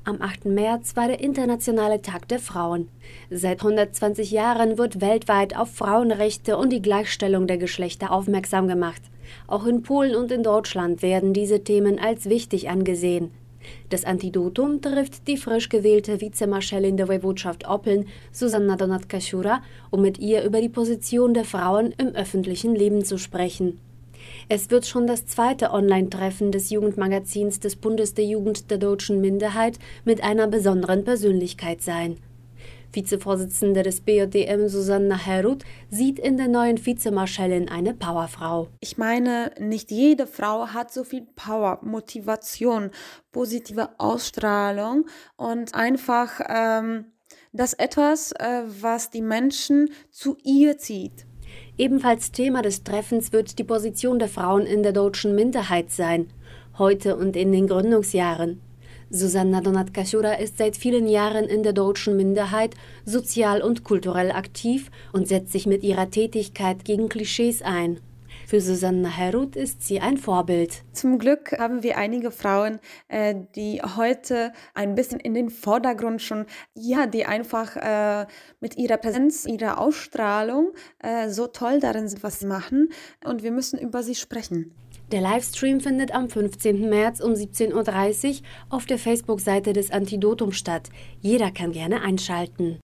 Am 8. März war der Internationale Tag der Frauen. Seit 120 Jahren wird weltweit auf Frauenrechte und die Gleichstellung der Geschlechter aufmerksam gemacht. Auch in Polen und in Deutschland werden diese Themen als wichtig angesehen. Das Antidotum trifft die frisch gewählte Vizemarschallin der Woiwodschaft Oppeln, Zuzanna Donat-Kasiura, um mit ihr über die Position der Frauen im öffentlichen Leben zu sprechen. Es wird schon das zweite Online-Treffen des Jugendmagazins des Bundes der Jugend der deutschen Minderheit mit einer besonderen Persönlichkeit sein. Vizevorsitzende des BJDM Susanna Herruth sieht in der neuen Vizemarschallin eine Powerfrau. Ich meine, nicht jede Frau hat so viel Power, Motivation, positive Ausstrahlung und einfach das etwas, was die Menschen zu ihr zieht. Ebenfalls Thema des Treffens wird die Position der Frauen in der deutschen Minderheit sein, heute und in den Gründungsjahren. Zuzanna Donat-Kasiura ist seit vielen Jahren in der deutschen Minderheit sozial und kulturell aktiv und setzt sich mit ihrer Tätigkeit gegen Klischees ein. Für Susanna Herruth ist sie ein Vorbild. Zum Glück haben wir einige Frauen, die heute ein bisschen in den Vordergrund schon, die einfach mit ihrer Präsenz, ihrer Ausstrahlung so toll darin sind, was sie machen. Und wir müssen über sie sprechen. Der Livestream findet am 15. März um 17:30 Uhr auf der Facebook-Seite des Antidotum statt. Jeder kann gerne einschalten.